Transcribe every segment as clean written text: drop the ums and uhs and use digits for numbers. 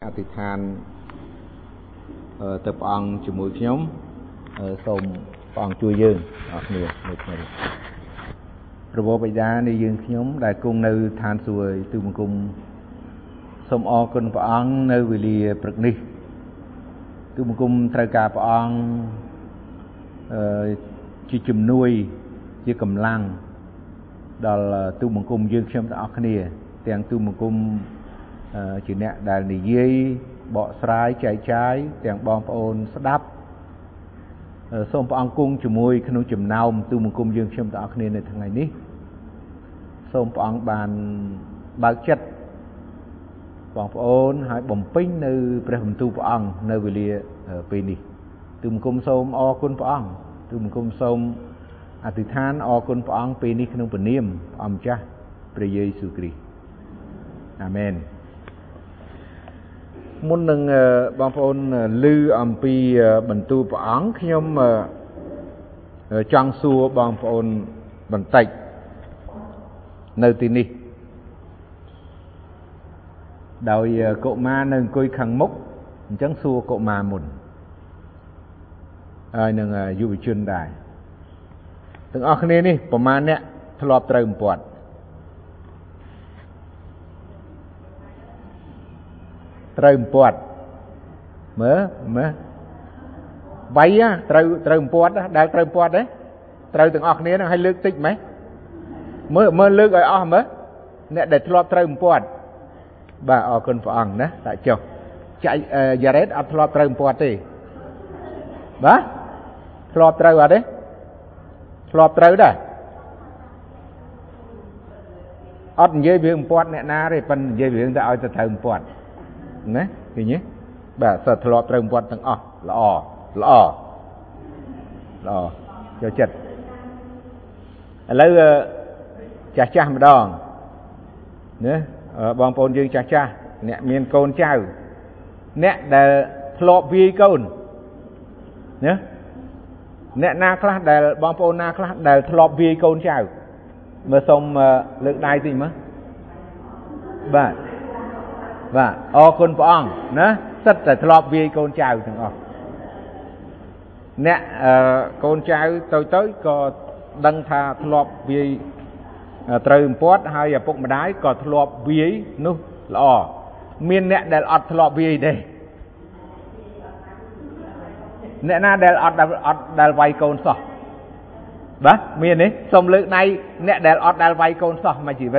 อธิษฐานទៅព្រះអង្គជាមួយខ្ញុំសូមព្រះអង្គជួយយើងអរគ្នានៅថ្ងៃនេះព្រះបិតានៃយើងខ្ញុំដែលគង់នៅឋានសួគ៌ទូបង្គំសូមអរគុណព្រះអង្គនៅវេលាព្រឹកនេះទូបង្គំត្រូវការព្រះអង្គជាជំនួយជាកម្លាំងដល់ទូបង្គំយើងខ្ញុំទាំងអស់គ្នាទាំងទូបង្គំជាអ្នកដែលនិយាយបកស្រាយចែកចាយទាំងបងប្អូនស្ដាប់សូមព្រះអង្គគង់ជាមួយក្នុងចំណោមទូបង្គំយើងខ្ញុំទាំងអស់គ្នានៅថ្ងៃនេះសូមព្រះអង្គបានបើកចិត្តបងប្អូនហើយបំពេញនៅព្រះបន្ទូលព្រះអង្គនៅវេលាពេលនេះទូបង្គំសូមអរគុណព្រះអង្គទូបង្គំសូមអធិដ្ឋានអរគុណព្រះអង្គពេលនេះក្នុងព្រះនាមព្រះអម្ចាស់ព្រះយេស៊ូវគ្រីស្ទអាមែនមុននឹងបងប្អូនឮអំពីបន្ទូលព្រះអង្គខ្ញុំចង់សួរបងប្អូនបន្តិចនៅទីនេះដោយកុមារនៅអង្គុយខាងមុខអញ្ចឹងសួរកុមារមុនហើយនឹងយុវជនដែរទាំងអស់គ្នានេះប្រមាណអ្នកធ្លាប់ត្រូវបំពាត់ត្រូវបំពាត់មើលវាយត្រូវបំពាត់ដែលត្រូវបំពាត់ទេត្រូវទាំងអស់គ្នានឹងឲ្យលើកតិចម៉េចមើលលើកឲ្យអស់មើលអ្នកដែលធ្លាប់ត្រូវបំពាត់បាទអរគុណព្រះអង្គណាដាក់ចុះចាច់យ៉ារ៉េតអត់ធ្លាប់ត្រូវបំពាត់ទេបាទធ្លាប់ត្រូវអត់ទេធ្លាប់ត្រូវដែរអត់និយាយរឿងបំពាត់អ្នកណាទេប៉ុន្តែនិយាយរឿងតែឲ្យទៅត្រូវបំពាត់ណាឃើញទេបាទសិតធ្លាប់ត្រូវបំពាត់ទាំងអស់ល្អចូលចិត្តឥឡូវចាស់ម្ដងណាបងប្អូនយើងចាស់អ្នកមានកូនចៅអ្នកដែលធ្លាប់វាយកូនណាអ្នកណាខ្លះដែលបងប្អូនណាខ្លះដែលធ្លាប់វាយកូនចៅមើលសូមលើកដៃតិចមើលបាទអរគុណព្រះអង្គណាសិតតែធ្លាប់វាយកូនចៅទាំងអស់អ្នកកូនចៅទៅក៏ដឹងថាធ្លាប់វាយត្រូវបំពាត់ហើយឪពុកម្ដាយក៏ធ្លាប់វាយនោះល្អមានអ្នកដែលអត់ធ្លាប់វាយទេអ្នកណាដែលអត់ដែលវាយកូនសោះបាទមានទេសូមលើកដៃអ្នកដែលអត់ដែលវាយកូនសោះមួយជីវិត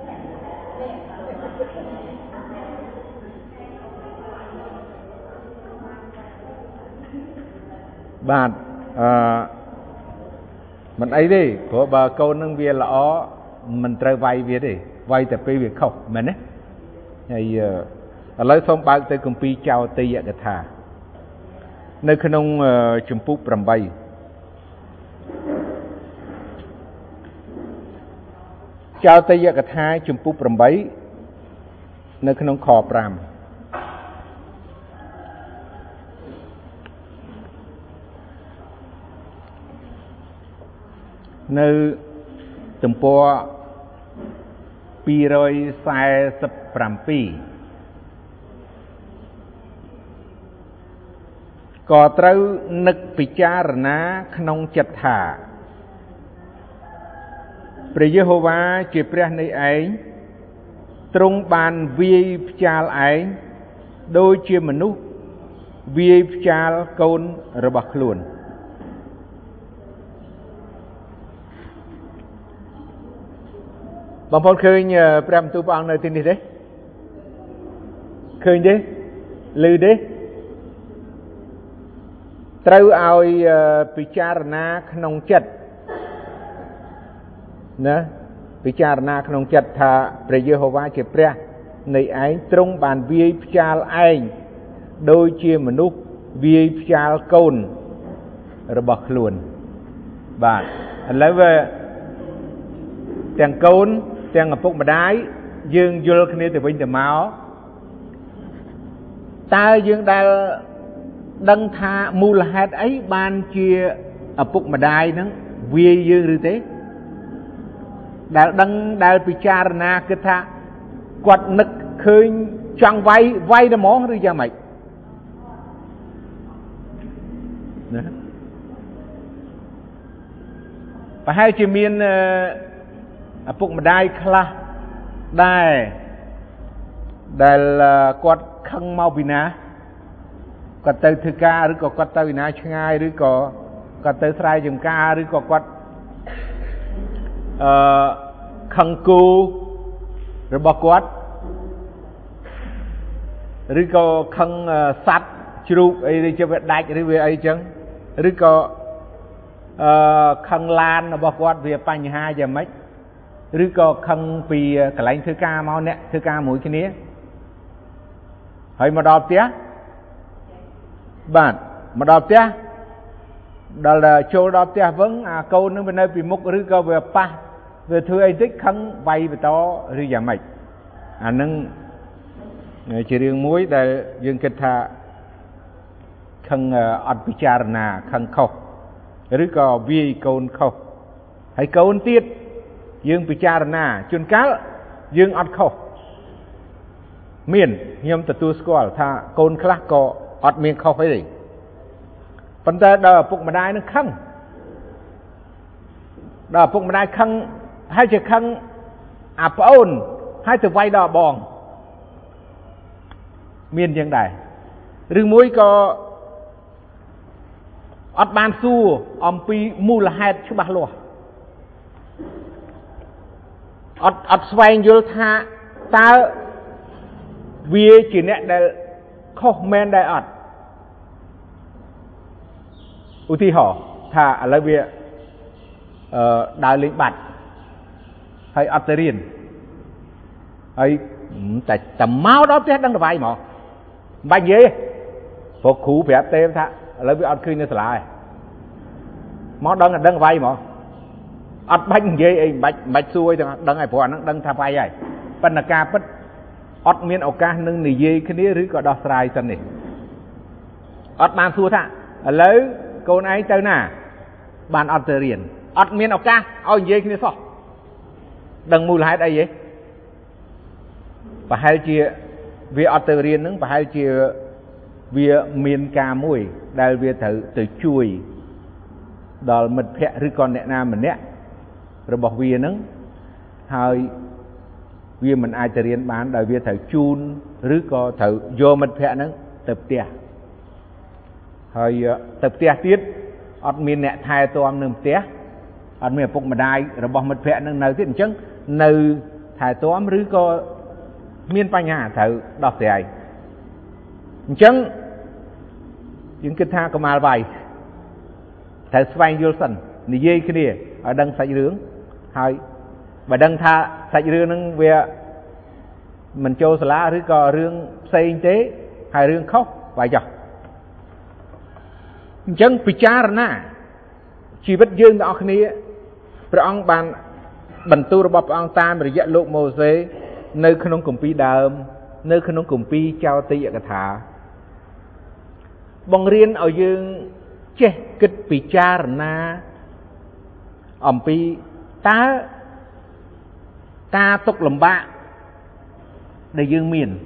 បាទមិនអីទេព្រោះបើកូននឹងវាល្អមិនត្រូវវាយវាទេវាយតែពេលវាខុសមែនទេហើយឥឡូវសូមបើកទៅគម្ពីរចោទយកថានៅក្នុងជំពូក8ចោទយកថាជំពូក8នៅក្នុងខ5នៅទំព័រ247ក៏ត្រូវនឹកពិចារណាក្នុងចិត្តថាព្រះយេហូវ៉ាជាព្រះនៃឯងទ្រង់បានវាយផ្ចាលឯងដូចជាមនុស្សវាយផ្ចាលកូនរបស់ខ្លួនបងប្អូនឃើញព្រះបន្ទូលព្រះអង្គនៅទីនេះទេឃើញទេឮទេត្រូវឲ្យពិចារណាក្នុងចិត្តណាពិចារណាក្នុងចិត្តថាព្រះយេហូវ៉ាជាព្រះនៃឯងទ្រង់បានវាយផ្ចាលឯងដូចជាមនុស្សវាយផ្ចាលកូនរបស់ខ្លួនបាទឥឡូវទាំងកូនទាំងឪពុកម្ដាយយើងយល់គ្នាទៅវិញទៅមកតើយើងដែលដឹងថាមូលហេតុអីបានជាឪពុកម្ដាយហ្នឹងវាយយើងឬទេដែលដឹងដែលពិចារណាគិតថាគាត់នឹកឃើញ chọn vay là món rồi ra mày và hai chị miên phục mà đai khla đai là quạt khăn mau bị ná quạt tới thư ca rồi có quạt tới ná chung ai rồi có quạt tới sai dùm ca rồi có quạt khăn cu rồi bỏ quạt rồi có khăn sắt chụp ấy đi cho việc đại rồi về ấy chăng rồi có khăn lan nó bỏ quạt về bánh hai giờ mấy rồi có khăn vì cả lãnh thư ca mau nè thư ca mũi cái ní hay mà đọc tía bạn mà đọc tía đó là chỗ đọc tía vẫn câu nó bên đây vì mục rồi có về pa về thư ấy tích khăn vay về to rồi giờ mấy nâng chỉ riêng muối để dương kết thà khăn ọt picharna khăn khâu rồi có vi câu khâu hay câu tiết dương picharna chun cá dương ọt khâu miền nhâm tự tu squal tha câu khác có ọt miền khâu phải gì phần ta đờ phục mà đai nó khăn đờ phục mà đai khăn hay chỉ khăn ôn hay từ vay đò bòn miền dân đài rừng muối có ọt ban su om pi mu là hai chứ bà lùa ọt xoay vô tha ta vì chỉ nè để không men đại ọt ưu thi họ thà là vì đại lĩnh bạch hay ọt tê riêng hay tại tầm máu đó chết đang là vay mà bánh gì phục khủ phép tên thà lấy bị ọt khơi như thế này máu đang là đang vay mà ọt bánh gì bạch xuôi thì đang ai phụ anh đang tham vay vậy phần là ca bất ọt miên ốc ca nâng nì dây cái này rưỡi có đo sài chân này ọt bàn xua thà lấy cô này tới nà bàn ọt tờ riêng ọt miên ốc ca ôi dây cái này sao đừng mùi lại đây vậy và hai chia vì ọt tờ riêng nâng và hai chia vì miên ca mùi đây vì thử từ chui đó mật phẹ rưỡi con nẹ nam mình nẹ rồi bọc vì nâng hai vì mình ai tự riêng bán đời vì thử chun rưỡi có thử vô mật phẹ nâng tập tìaហើយtập tìa tiết ọt miên nẹ thai tôm nâng tìa ọt miên phục mà đai rồi bọc mật phẹ nâng nơi tiết chấn nơi thai tôm rưỡi có miên pa nhà thử đọc tìa ai chấn những cái tha có mà vài thử xoay vô sân nì dây cái này ở đằng sạch rướngហើយvà đăng tha sạch rương nâng về mình cho lá rưỡi có rương xây tế hay rương khóc vài dọc chân picharna chỉ bất dương đó khi này rồi ông bàn bần tu rồi bọc ông ta mà dạy lục mô dế nơi không cùng pi đờm nơi không cùng pi trao tị cả thả bằng riêng ở dương chế kịch picharna ông pi ta tục lầm bạ để dương miền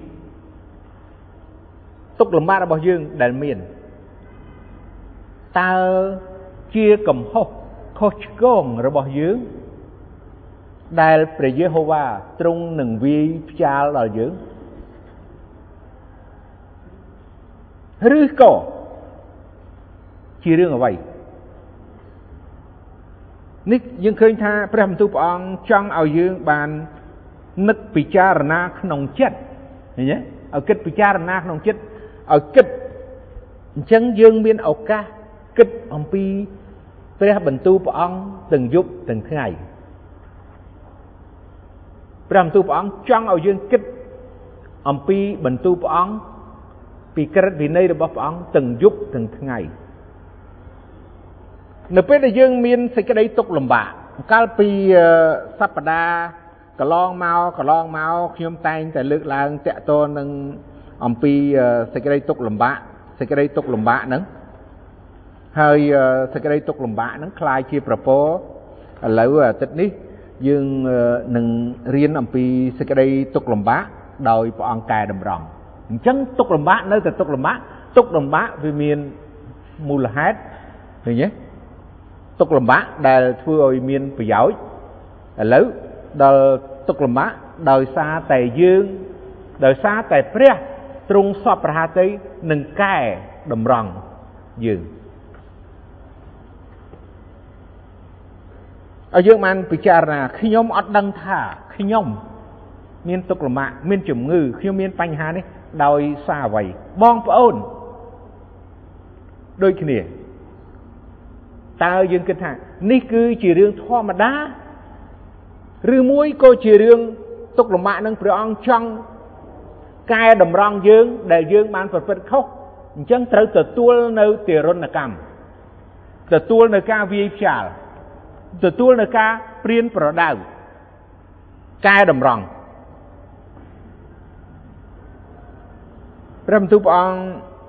tục lầm bạ là bao dương để miền ta chia cầm hô khô gồm rồi bao dương đại pre Jehovah trung nừng vi cha là dương rư cổ chia riêng ở vậy nick dương khơi tha prem tu ông trong ao dương bàn nứt picharna nông chết nhé ở kết picharna nông chết ở kết chân dương miên ốc ca kết ông pi prem bần tu ông từng giúp từng ngày prem tu ông trong ao dương kết ông pi bần tu ông pi kết vì nay được ông từng giúp từng ngày nửaពេលដែលយើងមានសេចក្តីទុក្ខលំបាកកាលពីសប្តាហ៍កន្លងមកខ្ញុំតែងតែលើកឡើងតាក់ទងនឹងអំពីសេចក្តីទុក្ខលំបាកហ្នឹងហើយសេចក្តីទុក្ខលំបាកហ្នឹងคล้ายជាប្រពោឥឡូវអាទិត្យនេះយើងនឹងរៀនអំពីសេចក្តីទុក្ខលំបាកដោយព្រះអង្គកែតម្រង់អញ្ចឹងទុក្ខលំបាកនៅតែទុក្ខលំបាកវាមានមូលហេតុឃើញទេទុក្ខលំបាកដែលធ្វើឲ្យមានប្រយោជន៍ឥឡូវដល់ទុក្ខលំបាកដោយសារតែព្រះទ្រង់សពប្រហាតីនឹងកែតម្រង់យើងឲ្យយើងបានពិចារណាខ្ញុំអត់ដឹងថាខ្ញុំមានទុក្ខលំបាកមានជំងឺខ្ញុំមានបញ្ហានេះដោយសារអ្វីបងប្អូនដូចគ្នាតើយើងគិតថានេះគឺជារឿងធម្មតាឬមួយក៏ជារឿងទុក្ខលំបាកនឹងព្រះអង្គចង់កែតម្រង់យើងដែលយើងបានប្រព្រឹត្តខុសអញ្ចឹងត្រូវទទួលនៅទារុណកម្មទទួលនៅការវាយផ្ចាលទទួលនៅការព្រានប្រដៅកែតម្រង់ព្រះបន្ទូលព្រះអង្គ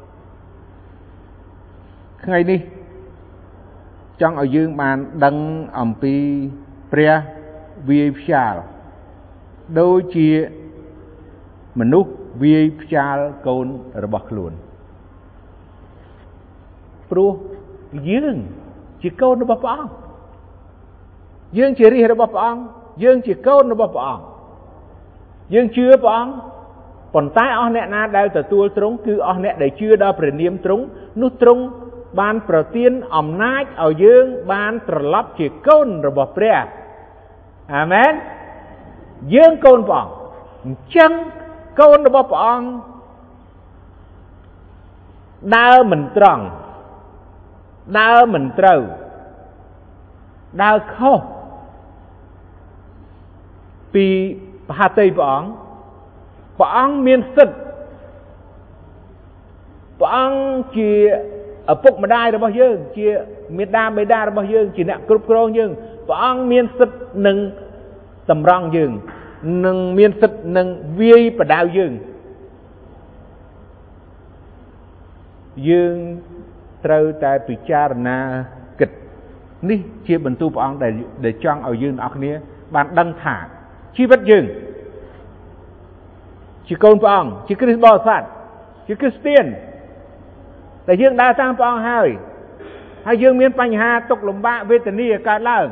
ថ្ងៃនេះចង់ឲ្យយើងបានដឹងអំពីព្រះវាយផ្ចាលដូចជាមនុស្សវាយផ្ចាលកូនរបស់ខ្លួនព្រោះយើងជាកូនរបស់ព្រះអង្គយើងជារាជរបស់ព្រះអង្គយើងជាកូនរបស់ព្រះអង្គយើងជឿព្រះអង្គប៉ុន្តែអស់អ្នកណាដែលទទួលទ្រង់គឺអស់អ្នកដែលជឿដល់ព្រះនាមទ្រង់នោះទ្រង់បានប្រទានអំណាចឲ្យយើងបានត្រឡប់ជាកូនរបស់ព្រះអាមែនយើងកូនព្រះអង្គអញ្ចឹងកូនរបស់ព្រះអង្គដើរមិនត្រង់ដើរមិនត្រូវដើរខុសពីប្រហាតីព្រះអង្គមានសិទ្ធិព្រះអង្គជាឪពុកម្ដាយរបស់យើងជាមាតាបិតារបស់យើងជាអ្នកគ្រប់គ្រងយើងព្រះអង្គមានសិទ្ធិនឹងតម្រង់យើងនឹងមានសិទ្ធិនឹងវាយប្រដៅយើងត្រូវតែពិចារណាគិតនេះជាបន្ទូលព្រះអង្គដែលចង់ឲ្យយើងអ្នកគ្នាបានដឹងថាជីវិតយើងជាកូនព្រះអង្គជាគ្រីស្ទបរិស័ទជាគ្រីស្ទានតែយើងដើរតាមព្រះអង្គហើយយើងមានបញ្ហាទុក្ខលំបាកវេទនាកើតឡើង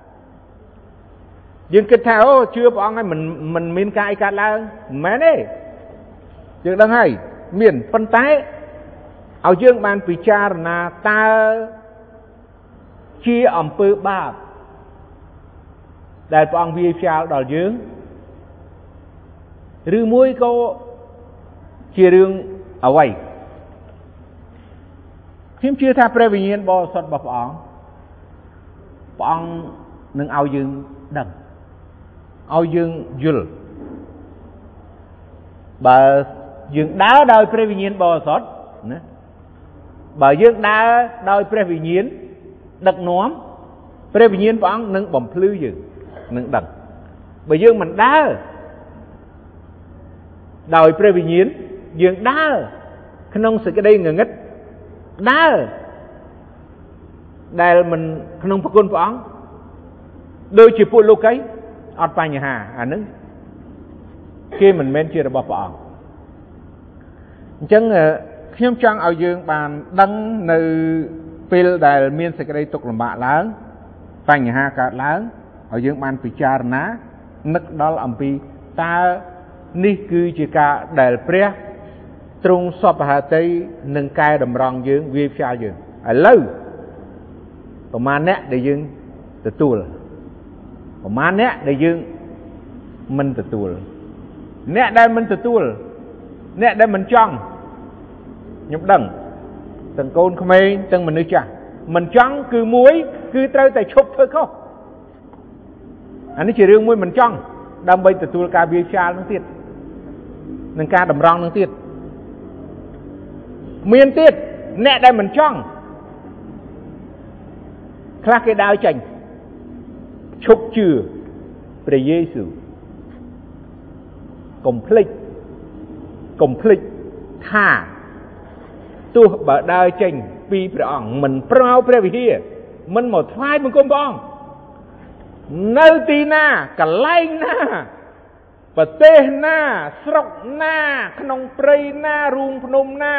យើងគិតថាអូជឿព្រះអង្គហើយមិនមានការអីកើតឡើងមិនមែនទេយើងដឹងហើយមានប៉ុន្តែឲ្យយើងបានពិចារណាតើជាអំពើបាបដែលព្រះអង្គវាយផ្ចាលដល់យើងឬមួយក៏ជារឿងអ្វីខ្ញុំជឿថាព្រះវិញ្ញាណបរិសុទ្ធរបស់ព្រះអង្គនឹងឲ្យយើងដឹងឲ្យយើងយល់បើយើងដើរដោយព្រះវិញ្ញាណបរិសុទ្ធណាបើយើងដើរដោយព្រះវិញ្ញាណដឹកនាំព្រះវិញ្ញាណព្រះអង្គនឹងបំភ្លឺយើងនឹងដឹងបើយើងមិនដើរដោយព្រះវិញ្ញាណយើងដើរក្នុងសេចក្តីងងឹតដើរដែលមិនក្នុងប្រគុណព្រះអង្គដូចជាពួកលោកីអត់បញ្ហាអានឹងគេមិនមែនជារបស់ព្រះអង្គអញ្ចឹងខ្ញុំចង់ឲ្យយើងបានដឹងនៅពេលដែលមានសេចក្តីទុក្ខលំបាកឡើងបញ្ហាកើតឡើងឲ្យយើងបានពិចារណានឹកដល់អំពីតើនេះគឺជាការដែលព្រះទ្រង់សពហតីនឹងកែតម្រង់យើងវាយផ្ចាលយើងឥឡូវប្រមាណអ្នកដែលយើងទទួលប្រមាណអ្នកដែលយើងមិនទទួលអ្នកដែលមិនទទួលអ្នកដែលមិនចង់ខ្ញុំដឹងទាំងកូនក្មេងទាំងមនុស្សចាស់មិនចង់គឺមួយគឺត្រូវតែឈប់ធ្វើខុសអានេះជារឿងមួយមិនចង់ដើម្បីទទួលការវាយផ្ចាលនឹងទៀតនឹងការតម្រង់នឹងទៀតមានទៀតអ្នកដែលមិនចង់ខ្លះគេដើរចេញឈប់ជឿព្រះយេស៊ូវកុំភ្លេចថាទោះបើដើរចេញពីព្រះអង្គមិនប្រោព្រះវិហារមិនមកថ្វាយបង្គំព្រះអង្គនៅទីណាកន្លែងណាប្រទេសណាស្រុកណាក្នុងព្រៃណារូងភ្នំណា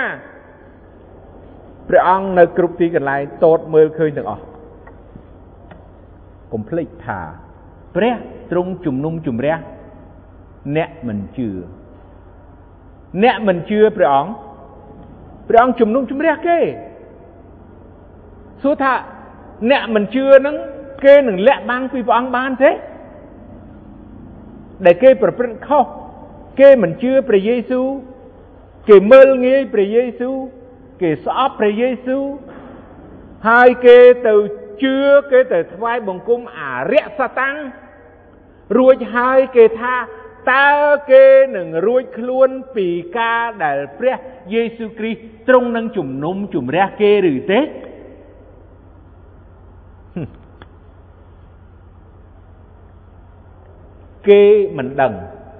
ព្រះអង្គនៅគ្រប់ទីកន្លែងតតមើលឃើញទាំងអស់កុំភ្លេចថាព្រះទ្រង់ជំនុំជម្រះអ្នកមិនជឿអ្នកមិនជឿព្រះអង្គជំនុំជម្រះគេសួរថាអ្នកមិនជឿនឹងគេនឹងលាក់បាំងពីព្រះអង្គបានទេដែលគេប្រព្រឹត្តខុសគេមិនជឿព្រះយេស៊ូវគេមើលងាយព្រះយេស៊ូវគេស្អប់ព្រះយេស៊ូវហើយគេទៅជឿគេទៅថ្វាយបង្គំអារក្សសាតាំងរួចហើយគេថាតើគេនឹងរួចខ្លួនពីការដែលព្រះយេស៊ូវគ្រីស្ទទ្រង់នឹងជំនុំជម្រះគេឬទេគេមិនដឹង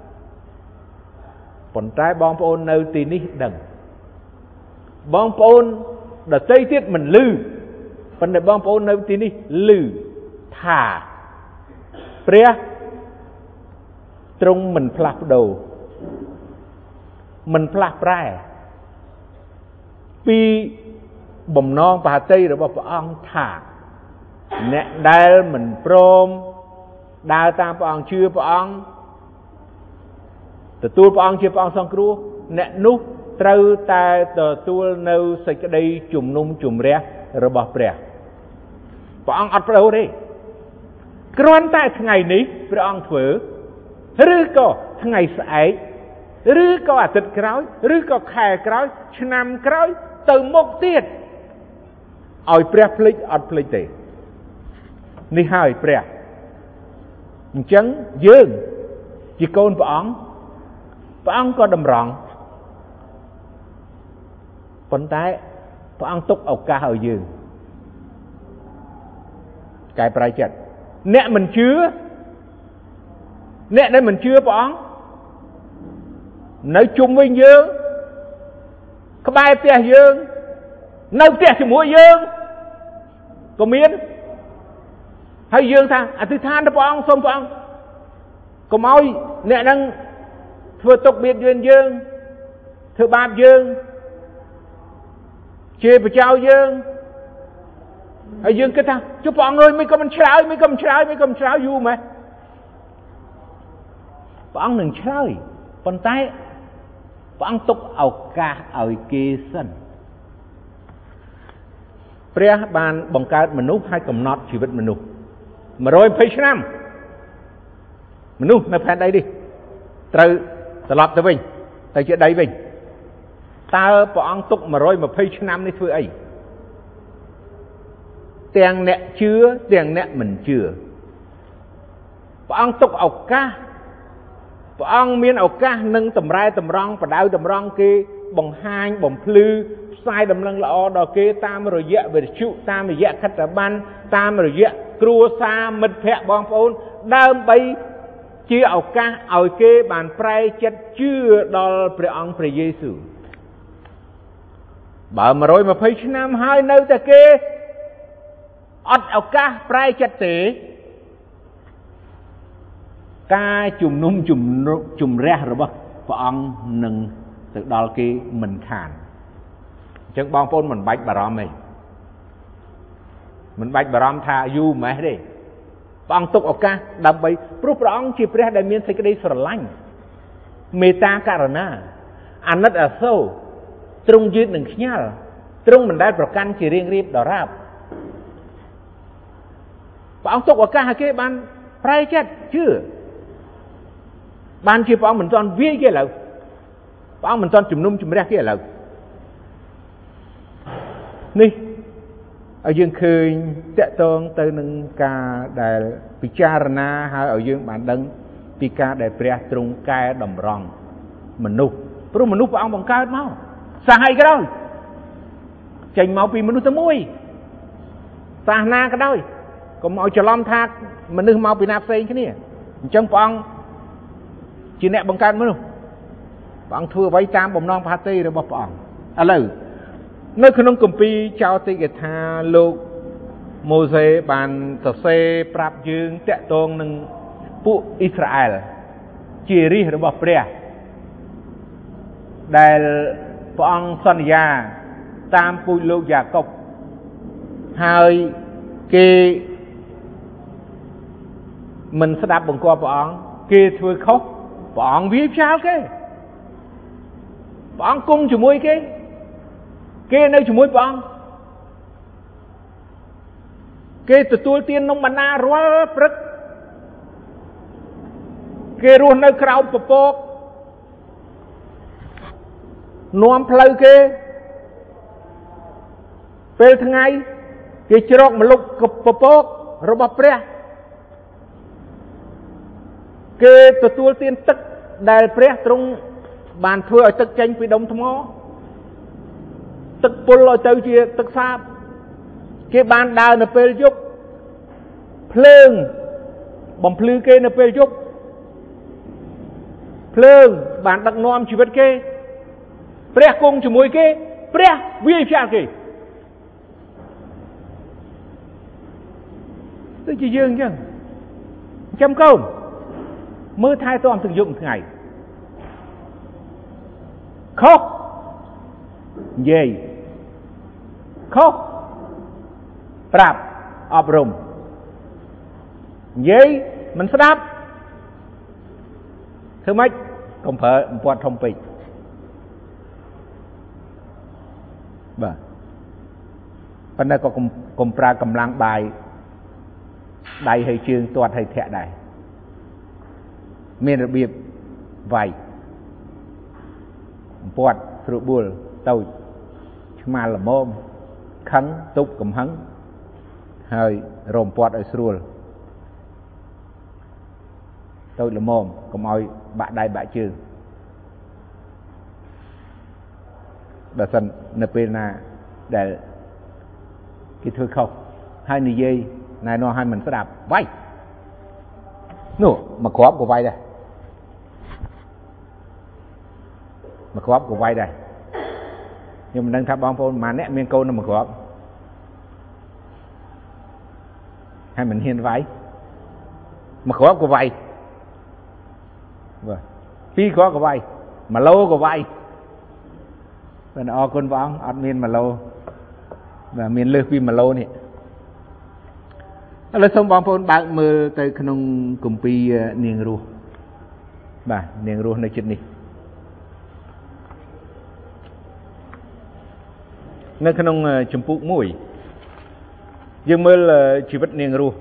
ប៉ុន្តែបងប្អូននៅទីនេះដឹងបងប្អូនដទៃទៀតមិនឮប៉ុន្តែបងប្អូននៅទីនេះឮថាព្រះទ្រង់មិនផ្លាស់ប្ដូរមិនផ្លាស់ប្រែពីបំណងប្រតិរបស់ព្រះអង្គថាអ្នកដែលមិនព្រមដើរតាមព្រះអង្គជឿព្រះអង្គទទួលព្រះអង្គជាព្រះអង្គសង្គ្រោះអ្នកនោះត្រូវតែទទួលនៅសេចក្តីជំនុំជម្រះរបស់ព្រះអង្គអត់ប្ដូរទេគ្រាន់តែថ្ងៃនេះព្រះអង្គធ្វើឬក៏ថ្ងៃស្អែកឬក៏អាទិត្យក្រោយឬក៏ខែក្រោយឆ្នាំក្រោយទៅមុខទៀតឲ្យព្រះភ្លេចអត់ភ្លេចទេនេះហើយព្រះអញ្ចឹងយើងជាកូនព្រះអង្គក៏តម្រង់ប៉ុន្តែព្រះអង្គទុកឱកាសឲ្យយើងកែប្រែចិត្តអ្នកមិនជឿអ្នកដែលមិនជឿព្រះអង្គនៅជុំវិញយើងក្បែរផ្ទះយើងនៅផ្ទះជាមួយយើងក៏មានហើយយើងថាអធិដ្ឋានទៅព្រះអង្គសូមព្រះអង្គកុំឲ្យអ្នកនឹងធ្វើទុកបៀតយួនយើងធ្វើបាបយើងជេរបចោលយើងហើយយើងគិតថាចុះព្រះអង្គអើយមិនក៏មិនឆ្លើយយូរម៉េចព្រះអង្គនឹងឆ្លើយប៉ុន្តែព្រះអង្គទុកឱកាសឲ្យគេសិនព្រះបានបង្កើតមនុស្សហើយកំណត់ជីវិតមនុស្ស120ឆ្នាំមនុស្សនៅផែនដីនេះត្រូវត្រឡប់ទៅវិញទៅជាដីវិញតើព្រះអង្គទុក120ឆ្នាំនេះធ្វើអីទាំងអ្នកជឿទាំងអ្នកមិនជឿព្រះអង្គទុកឱកាសព្រះអង្គមានឱកាសនឹងតម្រែតម្រង់បដៅតម្រង់គេបង្ហាញបំភ្លឺផ្សាយដំណឹងល្អដល់គេតាមរយៈវិទ្យុតាមរយៈខិត្តប័ណ្ណតាមរយៈគ្រួសារមិត្តភ័ក្តិបងប្អូនដើម្បីជាឱកាសឲ្យគេបានប្រែចិត្តជឿដល់ព្រះអង្គព្រះយេស៊ូវបើ120ឆ្នាំហើយនៅតែគេអត់ឱកាសប្រែចិត្តទេការជំនុំជម្រះរបស់ព្រះអង្គនឹងទៅដល់គេមិនខានអញ្ចឹងបងប្អូនមិនបាច់បារម្ភទេមិនបាច់បារម្ភថាយូរម៉េះទេព្រះអង្គទុកឱកាសដើម្បីព្រោះព្រះអង្គជាព្រះដែលមានសេចក្តីស្រឡាញ់មេត្តាករុណាអាណិតអាសូរទ្រង់យឺតនឹងខ្ញាល់ទ្រង់មិនដែលប្រកាន់ជារៀងរៀបដរាបព្រះអង្គទុកឱកាសឲ្យគេបានប្រែចិត្តជឿបានជាព្រះអង្គមិនទាន់វាយគេឥឡូវព្រះអង្គមិនទាន់ជំនុំជម្រះគេឥឡូវនេះឲ្យយើងឃើញតកតងទៅនឹងការដែលពិចារណាហើយឲ្យយើងបានដឹងពីការដែលព្រះទ្រង់កែតម្រង់មនុស្សព្រោះមនុស្សព្រះអង្គបង្កើតមកសាសអីក៏ដោយចេញមកពីមនុស្សតែមួយសាសនាក៏ដោយកុំឲ្យច្រឡំថាមនុស្សមកពីណាផ្សេងគ្នាអញ្ចឹងព្រះអង្គជាអ្នកបង្កើតមនុស្សព្រះអង្គធ្វើអ្វីតាមបំណងផាតីរបស់ព្រះអង្គឥឡូវនៅក្នុងគម្ពីរចោទិកថាលោកម៉ូសេបានសរសេរប្រាប់យើងតាក់ទងនឹងពួកអ៊ីស្រាអែលជារាជរបស់ព្រះដែលព្រះអង្គសន្យាតាមពូជលោកយ៉ាកុបហើយគេមិនស្ដាប់បង្គាប់ព្រះអង្គគេធ្វើខុសព្រះអង្គវាយផ្ចាលគេព្រះអង្គគង់ជាមួយគេនៅជាមួយព្រះអង្គគេទទួលទាននំបណ្ណារាល់ព្រឹកគេរស់នៅក្រោមពពកនាំផ្លូវគេពេលថ្ងៃគេជ្រកម្លុកពពករបស់ព្រះគេទទួលទានទឹកដែលព្រះទ្រង់បានធ្វើឲ្យទឹកចេញពីដុំថ្មទឹកពុលឲ្យទៅជាទឹកសាបគេបានដើរនៅពេលយប់ភ្លើងបំភ្លឺគេនៅពេលយប់ភ្លើងបានដឹកនាំជីវិតគេព្រះគង់ជាមួយគេព្រះវាយផ្ចាល់គេដូចជាយើងអញ្ចឹងចាំកូនមើលថែទាំទាំងយប់ថ្ងៃខុសនិយាយខុសប្រាប់អប់រំនិយាយមិនស្ដាប់ធ្វើម៉េចកុំប្រើបំពាត់ធំពេកបាទប៉ុន្តែក៏កុំប្រើកម្លាំងបាយដៃហើយជើងទាត់ហើយធាក់ដែរមានរបៀបវាយបំពាត់ស្រួលបួលតូចឆ្មាលល្មមខឹងទប់កំហឹងហើយរំពាត់ឲ្យស្រួលតូចល្មមកុំឲ្យបាក់ដៃបាក់ជើងបើសិននៅពេលណាដែលគេធ្វើខុសហើយនិយាយណែនាំឲ្យមិនស្ដាប់វាយនោះមកគ្រាប់ក៏វាយដែរមកគ្រាប់ក៏វាយដែរខ្ញុំមិនដឹងថាបងប្អូនម៉ាអ្នកមានកូននៅមកគ្រាប់ហើយមិនហ៊ានវាយមកគ្រាប់ក៏វាយបាទពីរគ្រាប់ក៏វាយ1 ឡូក៏វាយបាទអរគុណព្រះអង្គអត់មាន1 ឡូបាទមានលើសពី1 ឡូនេះឥឡូវសូមបងប្អូនបើកមើលទៅក្នុងគម្ពីរនាងរស់បាទនាងរស់នៅជិតនេះនៅក្នុងជំពូក1យើងមើលជីវិតនាងរស់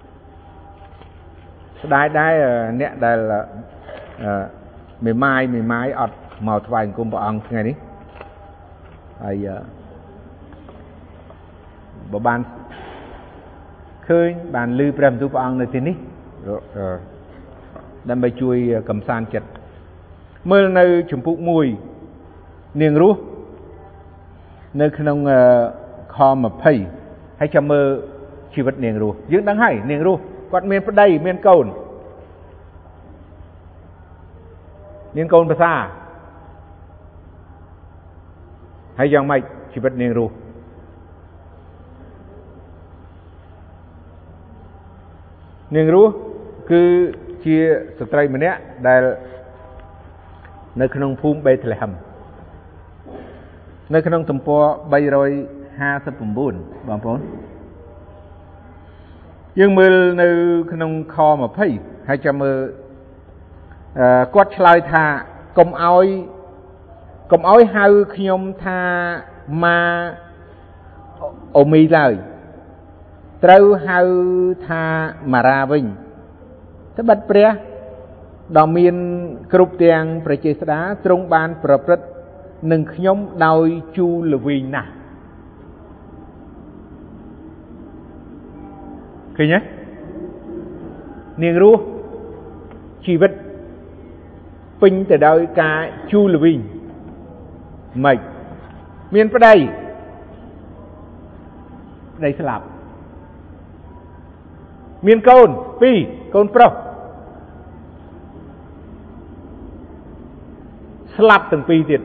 ស្ដាយដែរអ្នកដែលមេម៉ាយអត់មកថ្វាយបង្គំព្រះអង្គថ្ងៃនេះហើយបើបានឃើញបានឮព្រះបន្ទូលព្រះអង្គនៅទីនេះដើម្បីជួយកំសាន្តចិត្តមើលនៅជំពូក1នាងរស់នៅក្នុងខ20ហើយចាំមើលជីវិតនាងរស់យើងដឹងហើយនាងរស់គាត់មានប្តីមានកូនភាសាហើយយ៉ាងម៉េចជីវិតនាងរស់នាងរស់គឺជាស្ត្រីម្នាក់ដែលនៅក្នុងភូមិបេតលេហឹមនៅក្នុងទំព័រ359បងប្អូនយើងមើលនៅក្នុងខ20ហើយចាំមើលគាត់ឆ្លើយថាកុំឲ្យហៅខ្ញុំថាម៉ាអូមីឡើយត្រូវហៅថាម៉ារ៉ាវិញត្បិតព្រះដ៏មានគ្រប់ទាំងប្រជាស្ដាទ្រង់បានប្រព្រឹត្តនឹងខ្ញុំដោយជូរល្វីងណាស់ឃើញទេនាងរស់ជីវិតពេញទៅដោយការជូរល្វីងម៉េចមានប្តីស្លាប់មានកូន2កូនប្រុសស្លាប់ទាំងពីរទៀត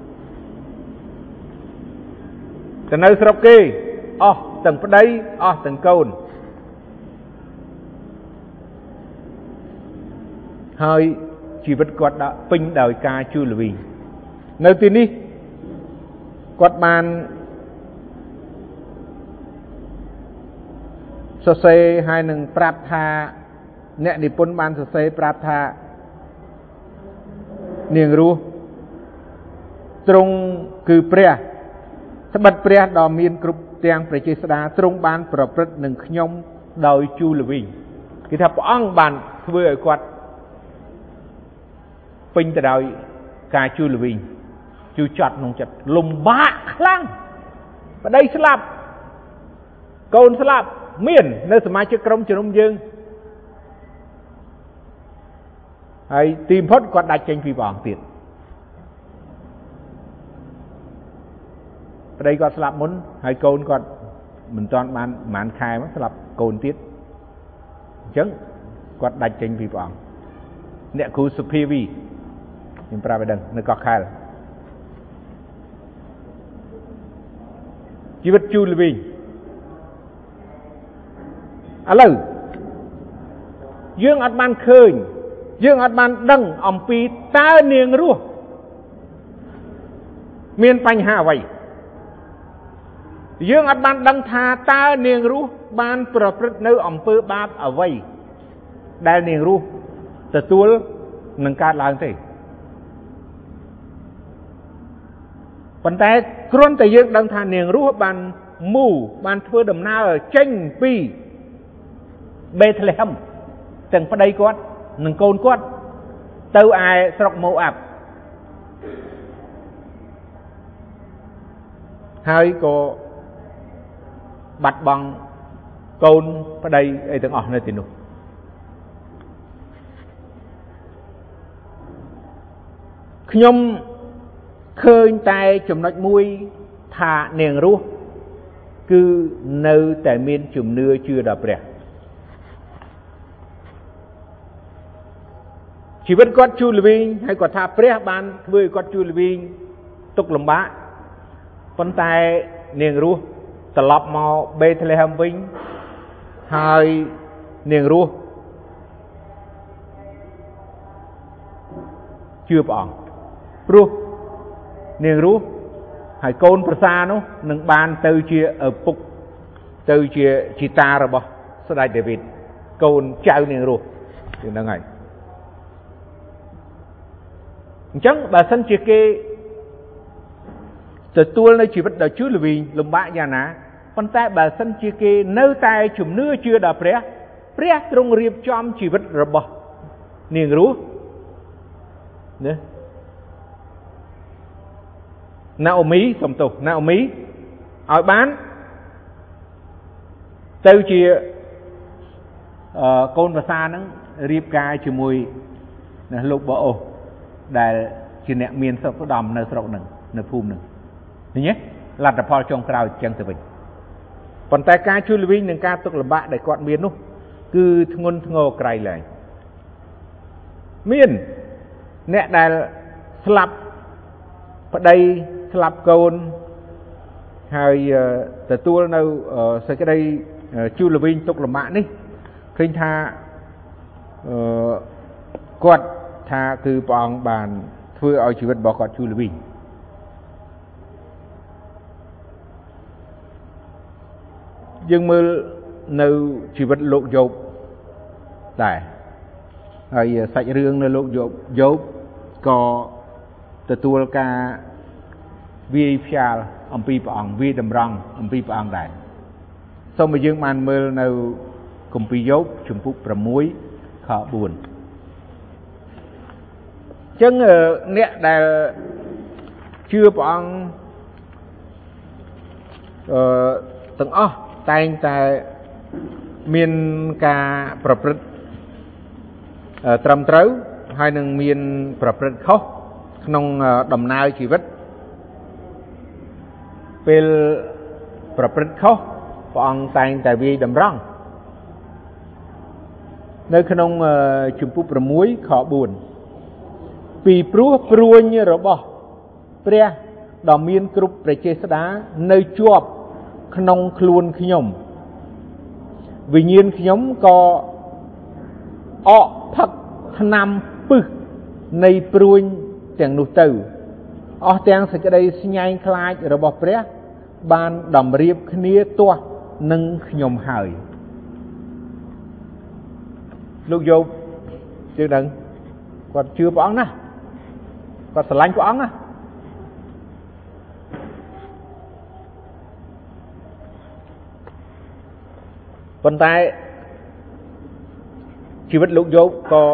ទៅនៅស្រុកគេអស់ទាំងប្តីអស់ទាំងកូនហើយជីវិតគាត់ពេញដោយការជួយល្វីងនៅទីនេះគាត់បានសរសេរហើយនឹងប្រាប់ថាអ្នកនិពន្ធបានសរសេរប្រាប់ថានាងរស់ទ្រង់គឺព្រះត្បិតព្រះដ៏មានគ្រប់ទាំងព្រះចេស្តាទ្រង់បានប្រព្រឹត្តនឹងខ្ញុំដោយជូរល្វីងគេថាព្រះអង្គបានធ្វើឲ្យគាត់ពេញទៅដោយការជូរល្វីងជូរចត់ក្នុងចិត្តលំបាកខ្លាំងប្តីស្លាប់កូនស្លាប់មាននៅសមាជិកក្រុមជំនុំយើងហើយទីបំផុតគាត់ដាច់ចេញពីព្រះអង្គទៀតប្តីគាត់ស្លាប់មុនហើយកូនគាត់មិនទាន់បានប្រហែលខែមកស្លាប់កូនទៀតអញ្ចឹងគាត់ដាច់ចេញពីព្រះអង្គអ្នកគ្រូសុភាវីខ្ញុំប្រាប់ឲ្យដឹងនៅកោះខែលជីវិតជូរល្វីងឥឡូវយើងអត់បានឃើញយើងអត់បានដឹងអំពីតើនាងរស់មានបញ្ហាអ្វីយើងអត់បានដឹងថាតើនាងរស់បានប្រព្រឹត្តនៅអំពើបាបអ្វីដែលនាងរស់ទទួលនឹងកើតឡើងទេប៉ុន្តែគ្រាន់តែយើងដឹងថានាងរស់បានមូបានធ្វើដំណើរចេញពីបេតលេហឹមទាំងប្តីគាត់និងកូនគាត់ទៅឯស្រុកម៉ូអាប់ហើយក៏បាត់បង់កូនប្តីអីទាំងអស់នៅទីនោះខ្ញុំឃើញតែចំណុចមួយថានាងរស់គឺនៅតែមានជំនឿជឿដល់ព្រះជីវិតគាត់ជូរល្វីងហើយគាត់ថាព្រះបានធ្វើឲ្យគាត់ជូរល្វីងទុក្ខលំបាកប៉ុន្តែនាងរស់ត្រឡប់មកបេតលេហឹមវិញហើយនាងរស់ជឿព្រះអង្គព្រោះនាងរស់ហើយកូនប្រសានោះនឹងបានទៅជាឪពុកទៅជាជីតារបស់ស្ដេចដាវីតកូនចៅនាងរស់ជាហ្នឹងហើយអញ្ចឹងបើសិនជាគេទទួលនៅជីវិតដ៏ជឿល្វីងលំបាកយ៉ាងណាប៉ុន្តែបើសិនជាគេនៅតែជំនឿជឿដល់ព្រះព្រះទ្រង់រៀបចំជីវិតរបស់នាងរស់ណាណាអូមីសំទោសណាអូមីឲ្យបានទៅជាកូនប្រសាហ្នឹងរៀបការជាមួយលោកបអូសដែលជាអ្នកមានសុខស្ដំនៅស្រុកហ្នឹងនៅភូមិហ្នឹងឃើញទេលទ្ធផលចុងក្រោយចឹងទៅវិញប៉ុន្តែការជួយល្វីងនិងការទុកលំបាកដែលគាត់មាននោះគឺធ្ងន់ធ្ងរក្រៃលែងមានអ្នកដែលស្លាប់ប្តីស្លាប់កូនហើយទទួលនៅសេចក្តីជួយល្វីងទុកលំបាកនេះឃើញថាគាត់ថាគឺព្រះអង្គបានធ្វើឲ្យជីវិតរបស់គាត់ជួយល្វីងយើងមើលនៅជីវិតលោកយ៉ូបដែរហើយសាច់រឿងនៅលោកយ៉ូបក៏ទទួលការវាយផ្យាលអំពីព្រះអង្គវាយតម្រង់អំពីព្រះអង្គដែរសូមឲ្យយើងបានមើលនៅគម្ពីរយ៉ូបជំពូក6ខ4ចឹងអ្នកដែលជឿព្រះអង្គទាំងអស់តែងតែមានការប្រព្រឹត្តត្រឹមត្រូវហើយនឹងមានប្រព្រឹត្តខុសក្នុងដំណើរជីវិតពេលប្រព្រឹត្តខុសព្រះអង្គតែងតែវាយតម្រង់នៅក្នុងជំពូក6ខ4ពីព្រោះព្រួញរបស់ព្រះដ៏មានគ្រប់ព្រះចេស្តានៅជាប់ក្នុងខ្លួនខ្ញុំវិញ្ញាណខ្ញុំក៏អកផឹកថ្នាំពឹសនៃព្រួញទាំងនោះទៅអស់ទាំងសេចក្តីស្ញែងខ្លាចរបស់ព្រះបានតម្រៀបគ្នាទាស់នឹងខ្ញុំហើយលោកយោបជឿដឹងគាត់ជឿព្រះអង្គណាគាត់ស្រឡាញ់ព្រះអង្គណាប៉ុន្តែជីវិតលោកយោបក៏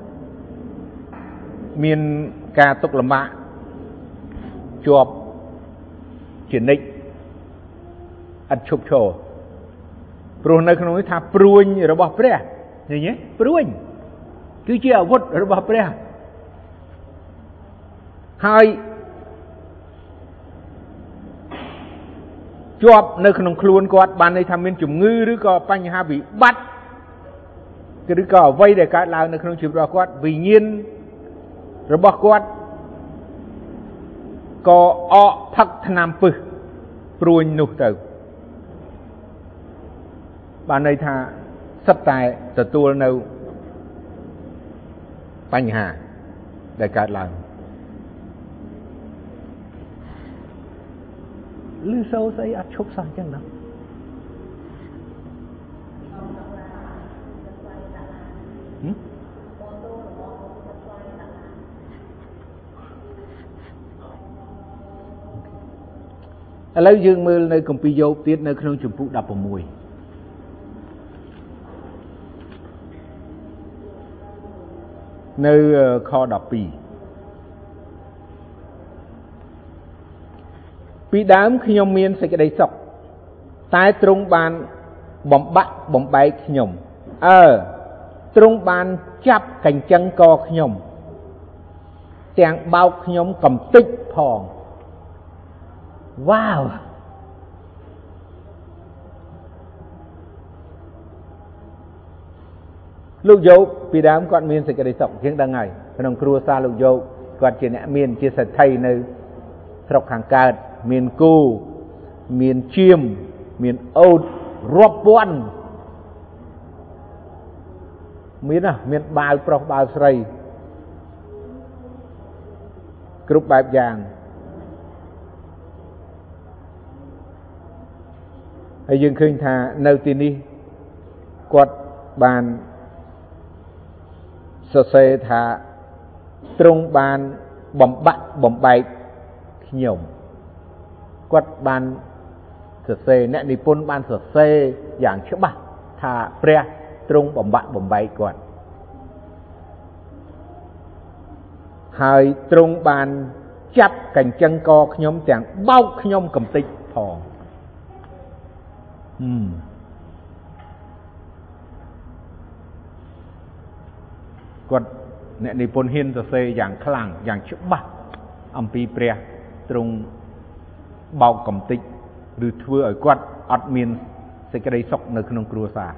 មានការទុក្ខលំបាកជាប់ជានិច្ចឥតឈប់ឈរព្រោះនៅក្នុងនេះថាព្រួញរបស់ព្រះឃើញទេព្រួញគឺជាអាវុធរបស់ព្រះហើយជាប់នៅក្នុងខ្លួនគាត់បានន័យថាមានជំងឺឬក៏បញ្ហាវិបត្តិឬក៏អ្វីដែលកើតឡើងនៅក្នុងជីវិតរបស់គាត់វិញ្ញាណរបស់គាត់ក៏អកផឹកថ្នាំពឹសព្រួញនោះទៅបានន័យថាសិតតែទទួលនៅបញ្ហាដែលកើតឡើងលឺសូរស្អីអត់ឈប់សោះអញ្ចឹងណាឥឡូវយើងមើលនៅគម្ពីរយោបទៀតនៅក្នុងជំពូក16នៅខ12ពីដើមខ្ញុំមានសេចក្តីសុខតែទ្រង់បានបំបាក់បំបែកខ្ញុំទ្រង់បានចាប់កញ្ចឹងកខ្ញុំទាំងបោកខ្ញុំកំទេចផងវ៉ាវលោកយោបពីដើមគាត់មានសេចក្តីសុខជាងដឹងហើយក្នុងគ្រួសារលោកយោបគាត់ជាអ្នកមានជាសេដ្ឋីនៅស្រុកខាងកើតមានគោមានជៀមមានអូតរាប់ពាន់មានបាវប្រុសបាវស្រីគ្រប់បែបយ៉ាងហើយយើងឃើញថានៅទីនេះគាត់បានសរសេរថាទ្រង់បានបំបាក់បំបែកខ្ញុំគាត់បានសរសេរអ្នកនិពន្ធបានសរសេរយ៉ាងច្បាស់ថាព្រះទ្រង់បំបាក់បំបែកគាត់ហើយទ្រង់បានចាប់កញ្ចឹងកខ្ញុំទាំងបោកខ្ញុំកំទេចផងគាត់អ្នកនិពន្ធហ៊ានសរសេរយ៉ាងខ្លាំងយ៉ាងច្បាស់អំពីព្រះទ្រង់បោកកំទេចឬធ្វើឲ្យគាត់អត់មានសេចក្តីសុខនៅក្នុងគ្រួសារ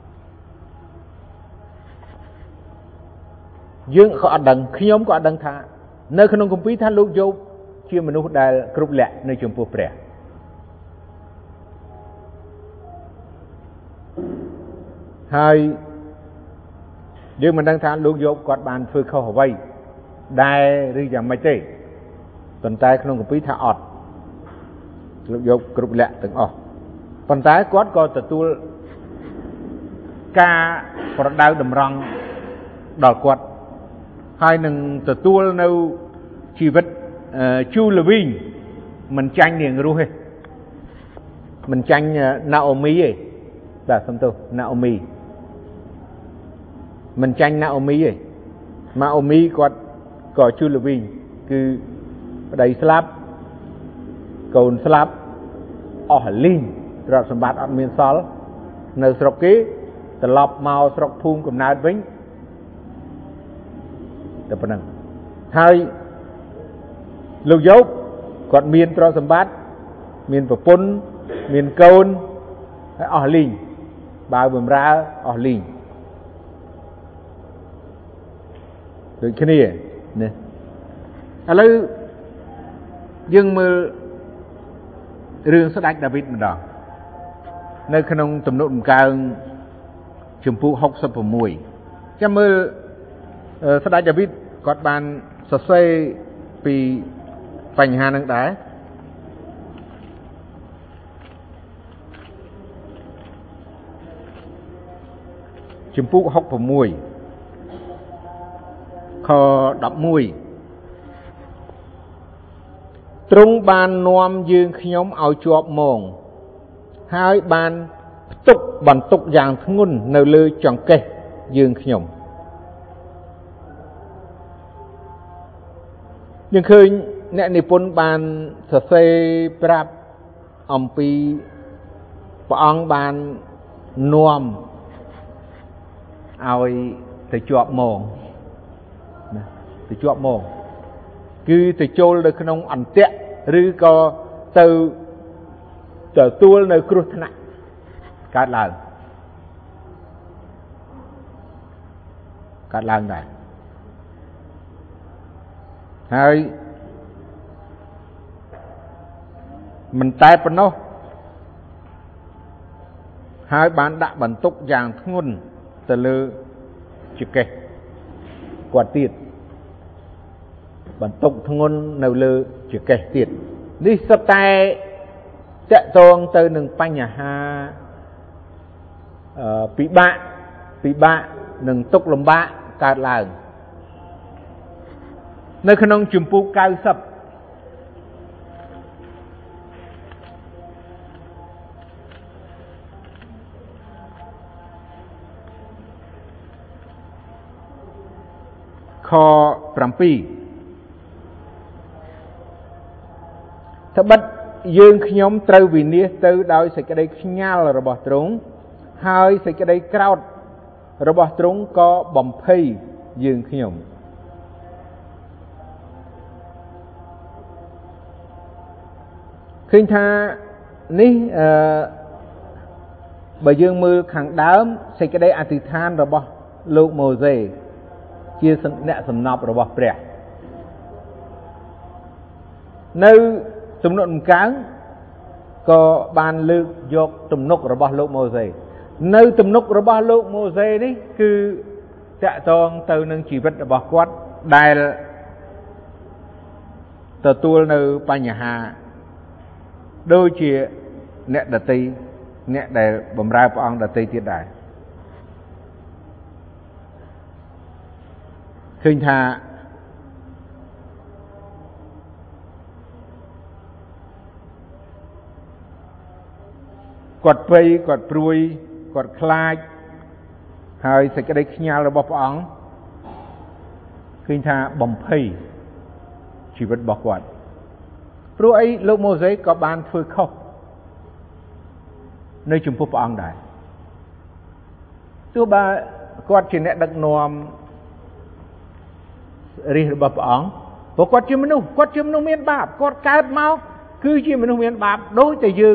យើងក៏អត់ដឹងខ្ញុំក៏អត់ដឹងថានៅក្នុងគម្ពីរថាលោកយោបជាមនុស្សដែលគ្រប់លក្ខនៅចំពោះព្រះហើយយើងមិនដឹងថាលោកយោបគាត់បានធ្វើខុសអ្វីដែរឬយ៉ាងម៉េចទេប៉ុន្តែក្នុងគម្ពីរថាអត់លោកយោបគ្រប់លក្ខទាំងអស់ប៉ុន្តែគាត់ក៏ទទួលការប្រដៅតម្រង់ដល់គាត់ហើយនឹងទទួលនៅជីវិតជូរល្វីងមិនចាញ់នាងរស់ទេមិនចាញ់ណាអូមីទេបាទសំទោសណាអូមីមិនចាញ់ណាអូមីទេម៉ាអូមីគាត់ក៏ជូរល្វីងគឺប្តីស្លាប់កូនស្លាប់អស់លីងទ្រព្យសម្បត្តិអត់មានសល់នៅស្រុកគេត្រឡប់មកស្រុកភូមិកំណើតវិញតែប៉ុណ្ណឹងហើយលោកយោបគាត់មានទ្រព្យសម្បត្តិមានប្រពន្ធមានកូនហើយអស់លីងបើបំរើអស់លីងដូចគ្នាណាឥឡូវយើងមើលរឿងស្ដេចដាវីតម្ដងនៅក្នុងទំនុកដំកើងជំពូក66ចាំមើលស្ដេចដាវីតគាត់បានសរសេរពីបញ្ហានឹងដែរជំពូក66ខ11ទ្រង់បាននាំយើងខ្ញុំឲ្យជាប់មងហើយបានផ្ទុកបន្ទុកយ៉ាងធ្ងន់នៅលើចង្កេះយើងខ្ញុំយើងឃើញអ្នកនិពន្ធបានសរសេរប្រាប់អំពីព្រះអង្គបាននាំឲ្យទៅជាប់មងណាទៅជាប់មងគឺទៅចូលនៅក្នុងអន្ទាក់ឬក៏ទៅទទួលនៅគ្រោះថ្នាក់កើតឡើងដែរហើយមិនតែប៉ុណ្ណោះហើយបានដាក់បន្ទុកយ៉ាងធ្ងន់ទៅលើចង្កេះគាត់ទៀតបន្ទុកធ្ងន់នៅលើចង្កេះទៀតនេះសុទ្ធតែតកតងទៅនឹងបញ្ហាពិបាកនឹងទុក្ខលំបាកកើតឡើងនៅក្នុងជំពូក90ខ7ត្បិតយើងខ្ញុំត្រូវវិនាសទៅដោយសេចក្តីខ្ញាល់របស់ទ្រង់ហើយសេចក្តីក្រោធរបស់ទ្រង់ក៏បំភ័យយើងខ្ញុំឃើញថានេះបើយើងមើលខាងដើមសេចក្តីអធិដ្ឋានរបស់លោកម៉ូសេជាអ្នកសំណប់របស់ព្រះនៅទំនុកដំកើងក៏បានលើកយកទំនុករបស់លោកម៉ូសេនៅទំនុករបស់លោកម៉ូសេនេះគឺតាក់ទងទៅនឹងជីវិតរបស់គាត់ដែលទទួលនៅបញ្ហាដូចជាអ្នកដទៃអ្នកដែលបម្រើព្រះអង្គដទៃទៀតដែរឃើញថាគាត់ភ័យគាត់ព្រួយគាត់ខ្លាចហើយសេចក្តីខ្ញាល់របស់ព្រះអង្គឃើញថាបំភ័យជីវិតរបស់គាត់ព្រោះអីលោកម៉ូសេក៏បានធ្វើខុសនៅចំពោះព្រះអង្គដែរទោះបើគាត់ជាអ្នកដឹកនាំរាជរបស់ព្រះអង្គព្រោះគាត់ជាមនុស្សមានបាបគាត់កើតមកគឺជាមនុស្សមានបាបដូចតែយើង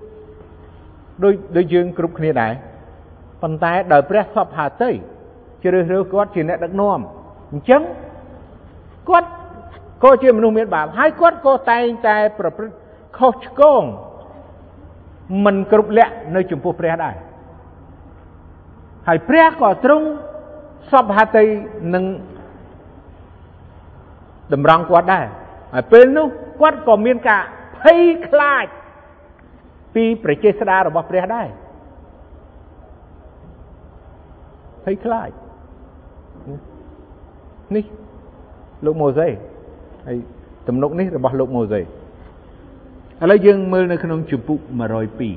ដូចយើងគ្រប់គ្នាដែរប៉ុន្តែដោយព្រះសពហាតីជ្រើសរើសគាត់ជាអ្នកដឹកនាំអញ្ចឹងគាត់ក៏ជាមនុស្សមានបាបហើយគាត់ក៏តែងតែប្រព្រឹត្តខុសឆ្គងមិនគ្រប់លក្ខនៅចំពោះព្រះដែរហើយព្រះក៏ទ្រង់សពហាតីនឹងតម្រង់គាត់ដែរហើយពេលនោះគាត់ក៏មានការភ័យខ្លាចពីប្រជាស្ដាររបស់ព្រះដែរភ័យខ្លាចនេះលោកម៉ូសេហើយទំនុកនេះរបស់លោកម៉ូសេឥឡូវយើងមើលនៅក្នុងជំពូក102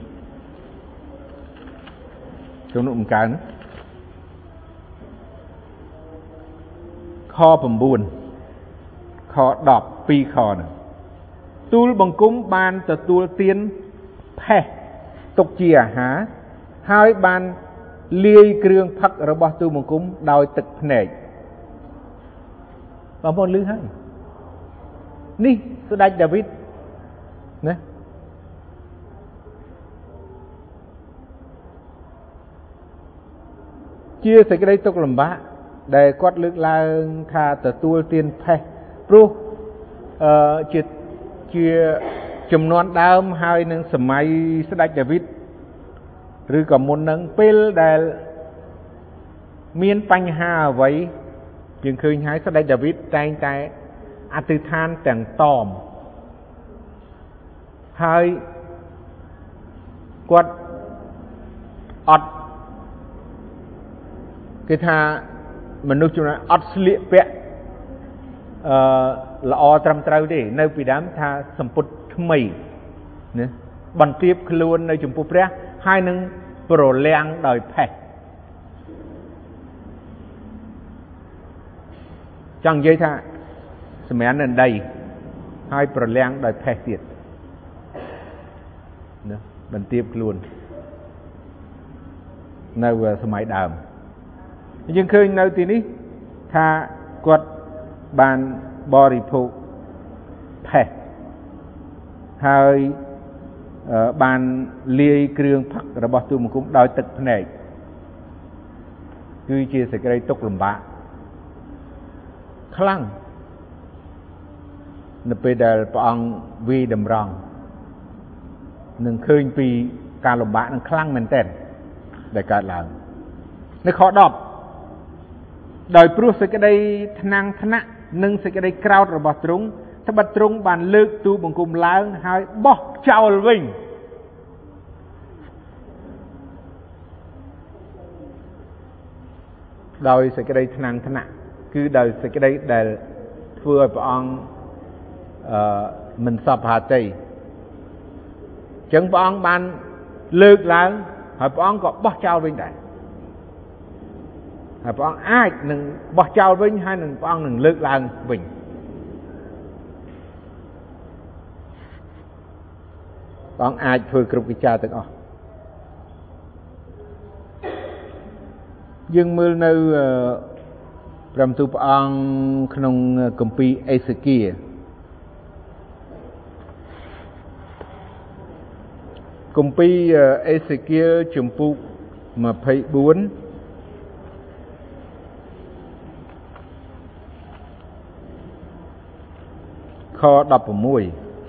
ទំនុកបង្កើនខ9ខ10 2ខហ្នឹងទូលបង្គំបានទទួលទានផេះទុកជាអាហារហើយបានលាយគ្រឿងផឹករបស់ទូលបង្គំដោយទឹកភ្នែកបងប្អូនឮហើយនេះស្ដេចដាវីតណាជាសេចក្តីទុក្ខលំបាកដែលគាត់លើកឡើងថាទទួលទានផេះព្រោះជាចំនួនដើមហើយនឹងសម័យស្ដេចដាវីតឬក៏មុននឹងពេលដែលមានបញ្ហាអ្វីយើងឃើញហើយស្ដេចដាវីតតែងតែអធិដ្ឋានទាំងតមហើយគាត់អត់គេថាមនុស្សជំនាន់អត់ស្លៀកពាក់ល្អត្រឹមត្រូវទេនៅពីដើមថាសម្ពុតថ្មីណាបន្ទាបខ្លួននៅចំពោះព្រះហើយនឹងប្រលាំងដោយផេះចង់និយាយថាសម្រាប់នៅដីហើយប្រលាំងដោយផេះទៀតណាបន្ទាបខ្លួននៅសម័យដើមយើងឃើញនៅទីនេះថាគាត់បានបរិភោគផេះហើយបានលាយគ្រឿងផឹករបស់ទូលបង្គំដោយទឹកភ្នែកគឺជាសេចក្តីទុក្ខលំបាកខ្លាំងនៅពេលដែលព្រះអង្គវាយតម្រង់នឹងឃើញពីការលំបាកនឹងខ្លាំងមែនទែនដែលកើតឡើងនៅខ10ដោយព្រោះសេចក្តីថ្នាំងថ្នាក់និងសេចក្តីក្រោធរបស់ទ្រង់ត្បិតទ្រង់បានលើកទូលបង្គំឡើងហើយបោះចោលវិញដោយសេចក្តីថ្នាំងថ្នាក់គឺដោយសេចក្តីដែលធ្វើឲ្យព្រះអង្គមិនសប្បាយទេអញ្ចឹងព្រះអង្គបានលើកឡើងហើយព្រះអង្គក៏បោះចោលវិញដែរហើយព្រះអង្គអាចនឹងបោះចោលវិញហើយនឹងព្រះអង្គនឹងលើកឡើងវិញព្រះអង្គអាចធ្វើគ្រប់កិច្ចការទាំងអស់យើងមើលនៅព្រះបន្ទូលព្រះអង្គក្នុងគម្ពីរអេសេគៀគម្ពីរអេសេគៀជំពូក24ខ16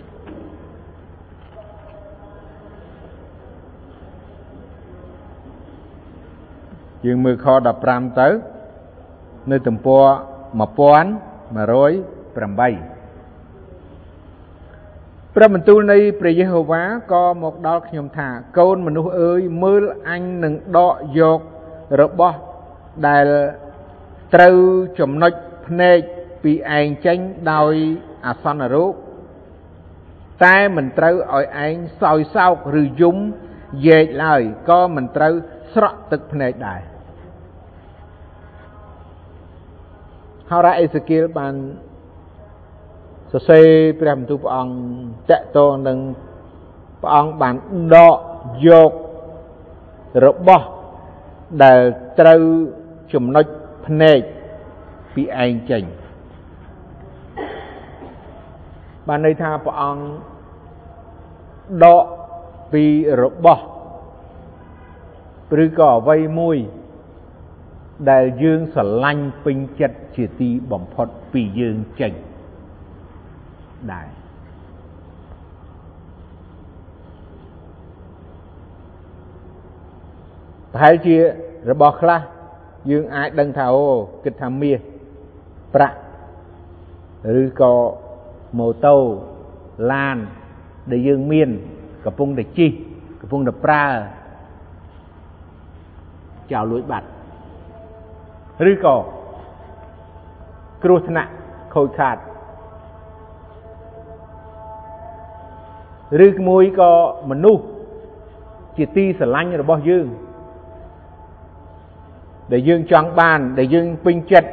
យើងមើលខ15ទៅនៅទំព័រ1108ព្រះបន្ទូលនៃព្រះយេហូវ៉ាក៏មកដល់ខ្ញុំថាកូនមនុស្សអើយមើលអញនឹងដកយករបស់ដែលត្រូវចំណុចភ្នែកពីឯងចេញដោយអាសន្នរោគតែមិនត្រូវឲ្យឯងសោយសោកឬយំយែកឡើយក៏មិនត្រូវស្រក់ទឹកភ្នែកដែរហើយរ៉ាអេសេគៀលបានសរសេរព្រះបន្ទូលព្រះអង្គតកតងនឹងព្រះអង្គបានដកយករបស់ដែលត្រូវចំណុចភ្នែកពីឯងចេញបានន័យថាព្រះអង្គដកពីរបស់ឬក៏អ្វីមួយដែលយើងស្រឡាញ់ពេញចិត្តជាទីបំផុតពីយើងចេញដែរប្រហែលជារបស់ខ្លះយើងអាចដឹងថាអូគិតថាមាសប្រាក់ឬក៏ម៉ូតូឡានដែលយើងមានកំពុងតែជិះកំពុងតែប្រើចោលលួចបាត់ឬក៏គ្រោះថ្នាក់ខូចខាតឬមួយក៏មនុស្សជាទីស្រឡាញ់របស់យើងដែលយើងចង់បានដែលយើងពេញចិត្ត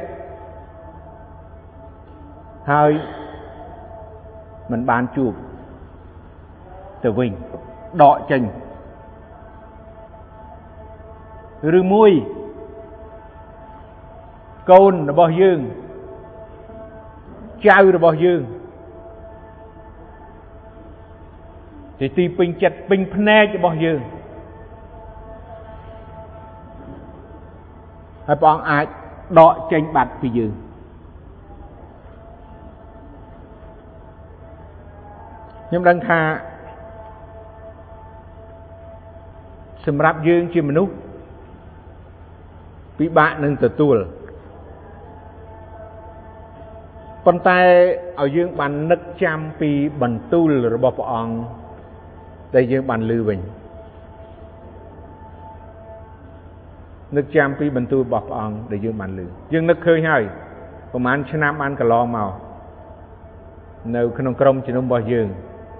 ហើយមិនបានជួបទៅវិញដកចេញឬមួយកូនរបស់យើងចៅរបស់យើងជាទីពេញចិត្តពេញភ្នែករបស់យើងហើយព្រះអង្គអាចដកចេញបាត់ពីយើងខ្ញុំដឹងថាសម្រាប់យើងជាមនុស្សពិបាកនឹងទទួលប៉ុន្តែឲ្យយើងបាននឹកចាំពីបន្ទូលរបស់ព្រះអង្គដែលយើងបានឮវិញនឹកចាំពីបន្ទូលរបស់ព្រះអង្គដែលយើងបានឮយើងនឹកឃើញហើយប្រហែលឆ្នាំបានកន្លងមកនៅក្នុងក្រុមជំនុំរបស់យើង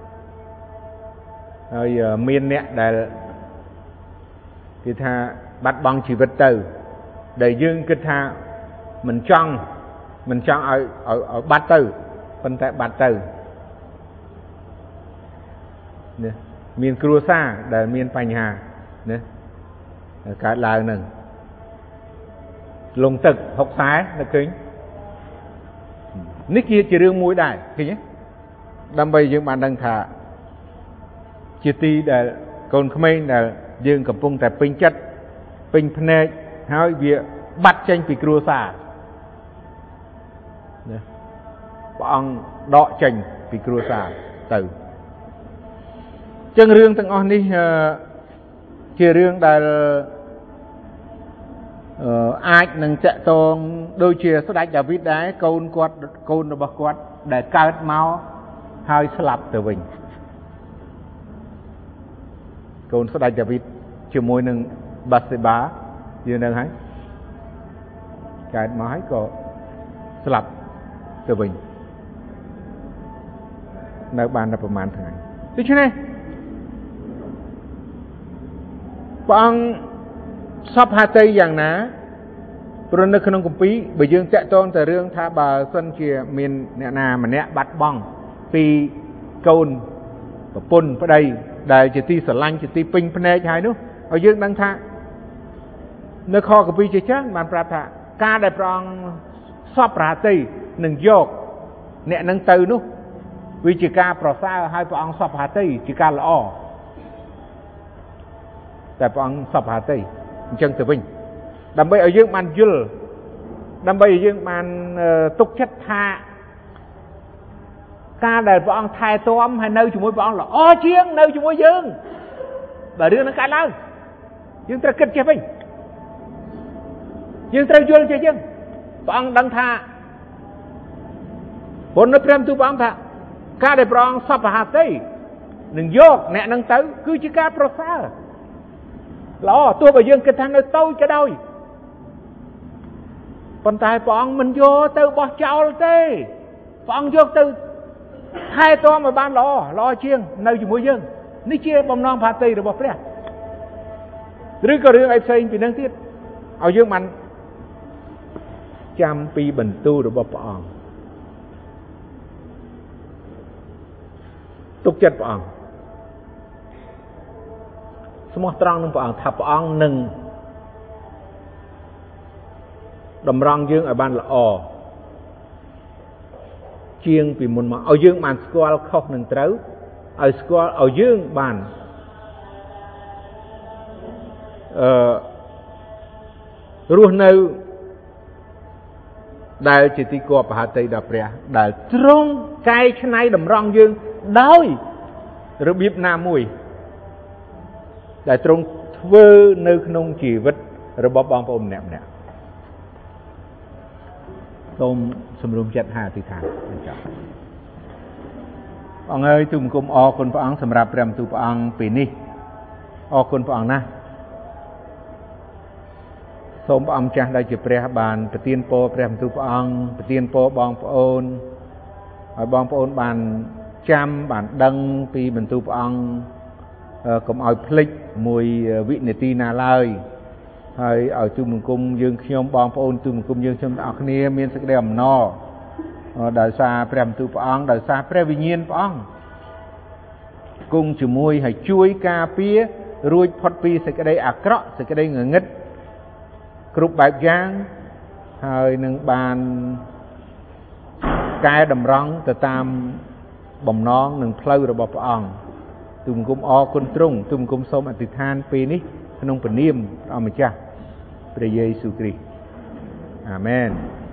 ហើយមានអ្នកដែលគេថាបាត់បង់ជីវិតទៅដែលយើងគិតថាមិនចង់ឲ្យបាត់ទៅប៉ុន្តែបាត់ទៅណាមានគ្រួសារដែលមានបញ្ហាណាកើតឡើងនឹងលងទឹកហុកខ្សែនៅឃើញនេះជារឿងមួយដែរឃើញទេដើម្បីយើងបានដឹងថាជាទីដែលកូនក្មេងដែលយើងកំពុងតែពេញចិត្តពេញភ្នែកហើយវាបាត់ចេញពីគ្រួសារណាព្រះអង្គដកចេញពីគ្រួសារទៅចឹងរឿងទាំងអស់នេះជារឿងដែលអាចនឹងតាក់ទងដូចជាស្ដេចដាវីតដែរកូនរបស់គាត់ដែលកើតមកហើយស្លាប់ទៅវិញកូនស្ដេចដាវីតជាមួយនឹងបាសេបាយើងនឹងហើយកើតមកហើយក៏ស្លាប់ទៅវិញនៅបានតែប្រហែលថ្ងៃដូច្នេះព្រះអង្គសពហត្ថីយ៉ាងណាព្រោះនៅក្នុងគម្ពីរបើយើងតាក់ទងតែរឿងថាបើសិនជាមានអ្នកណាម្នាក់បាត់បង់ពីកូនប្រពន្ធប្តីដែលជាទីស្រឡាញ់ជាទីពេញភ្នែកហើយនោះឲ្យយើងដឹងថានៅខគម្ពីរជាច្រើនបានប្រាប់ថាការដែលព្រះអង្គសពហត្ថីនឹងយកអ្នកនឹងទៅនោះវាជាការប្រសើរហើយព្រះអង្គសពហត្ថីជាការល្អតែព្រះអង្គសពហត្ថីអញ្ចឹងទៅវិញដើម្បីឲ្យយើងបានយល់ដើម្បីឲ្យយើងបានទុកចិត្តថាការដែលព្រះអង្គថែទាំហើយនៅជាមួយព្រះអង្គល្អជាងនៅជាមួយយើងបើរឿងនឹងកើតឡើងយើងត្រូវគិតចេះវិញយើងត្រូវយល់ចេះយើងព្រះអង្គដឹងថាព្រោះនៅព្រះបន្ទូលព្រះអង្គថាការដែលព្រះអង្គសពហត្ថីនឹងយកអ្នកនឹងទៅគឺជាការប្រសើរល្អទោះបើយើងគិតថានៅតូចក៏ដោយប៉ុន្តែព្រះអង្គមិនយកទៅបោះចោលទេព្រះអង្គយកទៅថែទាំឲ្យបានល្អជាងនៅជាមួយយើងនេះជាបំណងផាតីរបស់ព្រះឬក៏រឿងអីផ្សេងពីនឹងទៀតឲ្យយើងបានចាំពីបន្ទូលរបស់ព្រះអង្គទុកចិត្តព្រះអង្គស្មោះត្រង់នឹងព្រះអង្គថាព្រះអង្គនឹងតម្រង់យើងឲ្យបានល្អជាងពីមុនមកឲ្យយើងបានស្គាល់ខុសនឹងត្រូវឲ្យស្គាល់ឲ្យយើងបានរស់នៅដែលជាទីគប់ហត្ថីដល់ព្រះដែលទ្រង់កែច្នៃតម្រង់យើងដោយរបៀបណាមួយដែលទ្រង់ធ្វើនៅក្នុងជីវិតរបស់បងប្អូនម្នាក់សូមសម្រុំចិត្តហើយអធិដ្ឋានបញ្ចប់អង្គើយទូលបង្គំអរគុណព្រះអង្គសម្រាប់ព្រះបន្ទូលព្រះអង្គពេលនេះអរគុណព្រះអង្គណាស់សូមព្រះអង្គចាស់ដែលជាព្រះបានប្រទានពរព្រះបន្ទូលព្រះអង្គប្រទានពរបងប្អូនឲ្យបងប្អូនបានចាំបានដឹងពីបន្ទូលព្រះអង្គកុំឲ្យភ្លេចមួយវិនាទីណាឡើយហើយឲ្យទូលបង្គំយើងខ្ញុំបងប្អូនទូលបង្គំយើងខ្ញុំទាំងអស់គ្នាមានសេចក្តីអំណរដោយសារព្រះបន្ទូលព្រះអង្គដោយសារព្រះវិញ្ញាណព្រះអង្គគង់ជាមួយហើយជួយការពាររួចផុតពីសេចក្តីអាក្រក់សេចក្តីងងឹតគ្រប់បែបយ៉ាងហើយនឹងបានកែតម្រង់ទៅតាមបំណងនិងផ្លូវរបស់ព្រះអង្គទូលបង្គំអរគុណទ្រង់ទូលបង្គំសូមអធិដ្ឋានពេលនេះក្នុងព្រះនាមព្រះម្ចាស់ព្រះយេស៊ូវគ្រីស្ទអាមែន